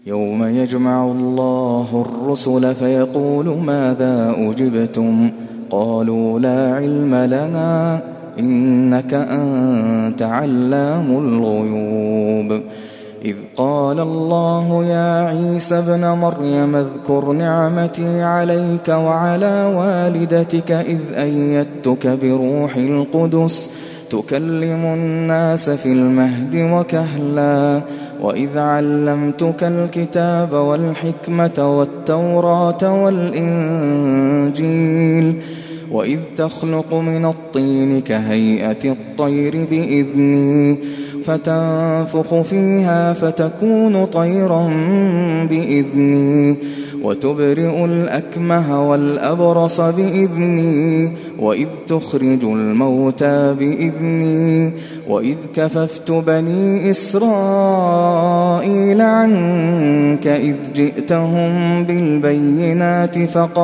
يوم يجمع الله الرسل فيقول ماذا أجبتم قالوا لا علم لنا إنك أنت علام الغيوب إذ قال الله يا عيسى ابن مريم اذكر نعمتي عليك وعلى والدتك إذ أيدتك بروح القدس تكلم الناس في المهد وكهلا وإذ علمتك الكتاب والحكمة والتوراة والإنجيل وإذ تخلق من الطين كهيئة الطير بإذني فتنفخ فيها فتكون طيرا بإذني وتبرئ الأكمه والأبرص بإذني وإذ تخرج الموتى بإذني وإذ كففت بني إسرائيل عنك إذ جئتهم بالبينات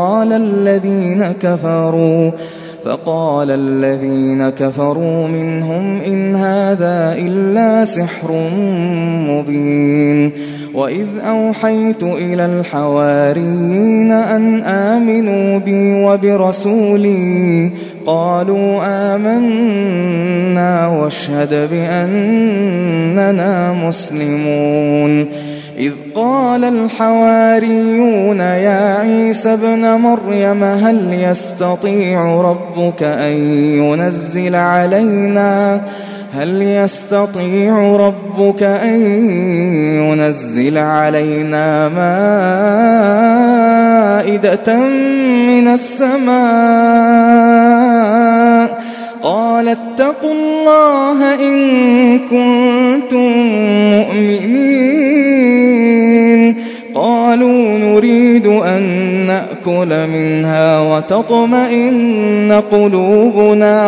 فقال الذين كفروا منهم إن هذا إلا سحر مبين وإذ أوحيت إلى الحواريين أن آمنوا بي وبرسولي قالوا آمنا واشهد بأننا مسلمون إذ قال الحواريون يا عيسى ابن مريم هل يستطيع ربك أن ينزل علينا مائدة من السماء قال اتقوا الله إن كنتم مؤمنين قالوا نريد أن نأكل منها وتطمئن قلوبنا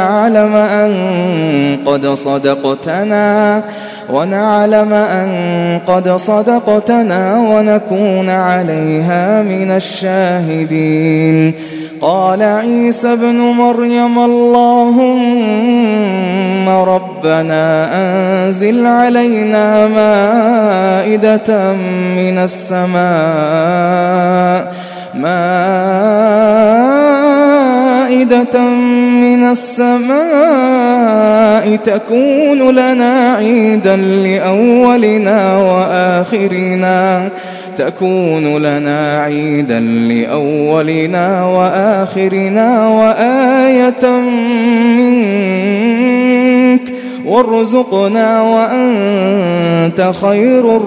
ونعلم أن قد صدقتنا ونكون عليها من الشاهدين قال عيسى ابن مريم اللهم ربنا أنزل علينا مائدة من السماء تكون لنا عيدا لأولنا وآخرنا وآية منك وارزقنا وأنت خير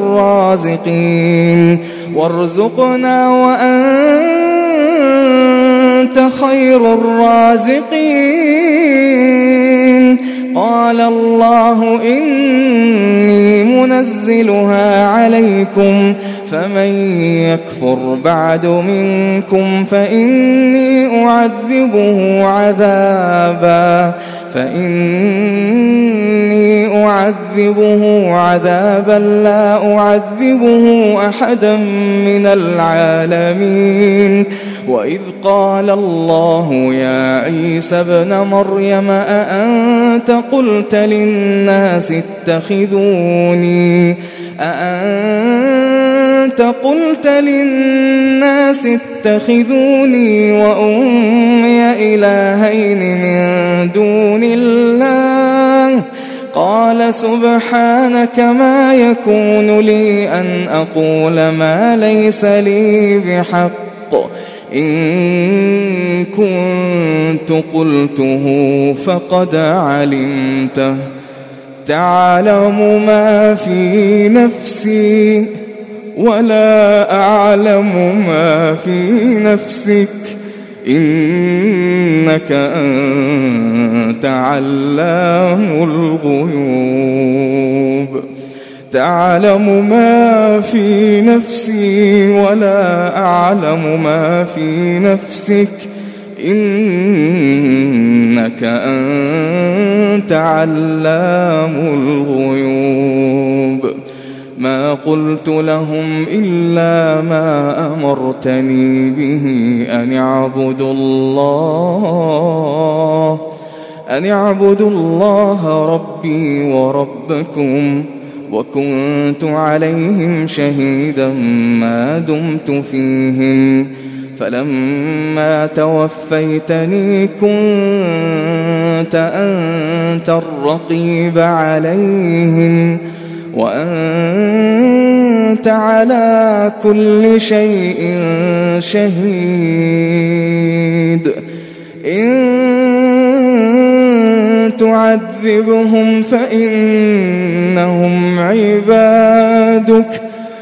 الرازقين قال الله إني منزلها عليكم فمن يكفر بعد منكم فإني أعذبه عذابا لا أعذبه أحدا من العالمين وإذ قال الله يا عيسى ابن مريم أأنت قلت للناس اتخذوني وأمي إلهين من دون الله قال سبحانك ما يكون لي أن أقول ما ليس لي بحق إن كنت قلته فقد علمته تعلم ما في نفسي ولا أعلم ما في نفسك إنك أنت علام الغيوب تعلم ما في نفسي ولا أعلم ما في نفسك إنك أنت علام الغيوب ما قلت لهم إلا ما أمرتني به أن اعبدوا الله ربي وربكم وكنت عليهم شهيدا ما دمت فيهم فلما توفيتني كنت أنت الرقيب عليهم وأنت على كل شيء شهيد إن تعذبهم فإنهم عبادك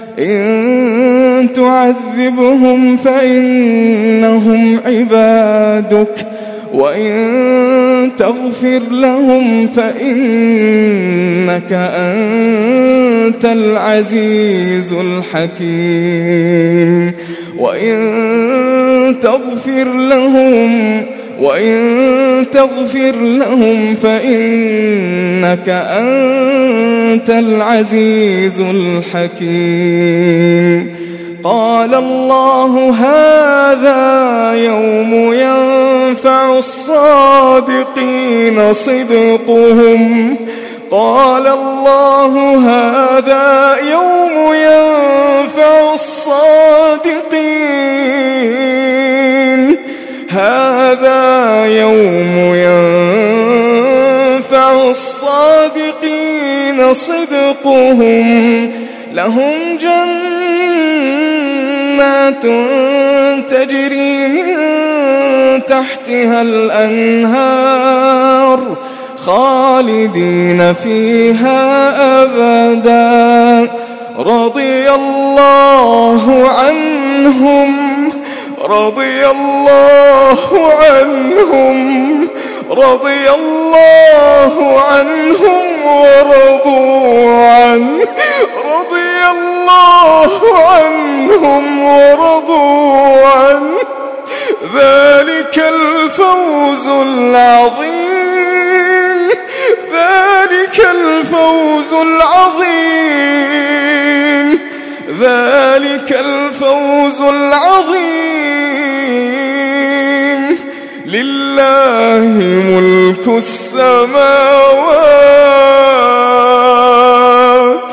وإن تغفر لهم فإنك أنت العزيز الحكيم وإن تغفر لهم فإنك أنت العزيز الحكيم. قال الله هذا يوم ينفع الصادقين صدقهم هذا يوم ينفع الصادقين صدقهم لهم جنات تجري من تحتها الأنهار خالدين فيها أبدا رضي الله عنهم ورضوا عنه ذلك الفوز العظيم لله ملك السماوات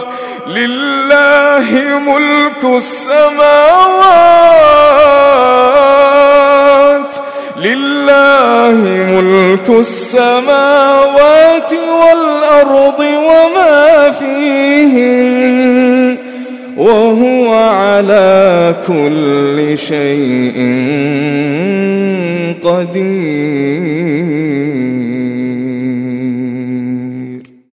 والأرض وما فيهن وهو على كل شيء قدير.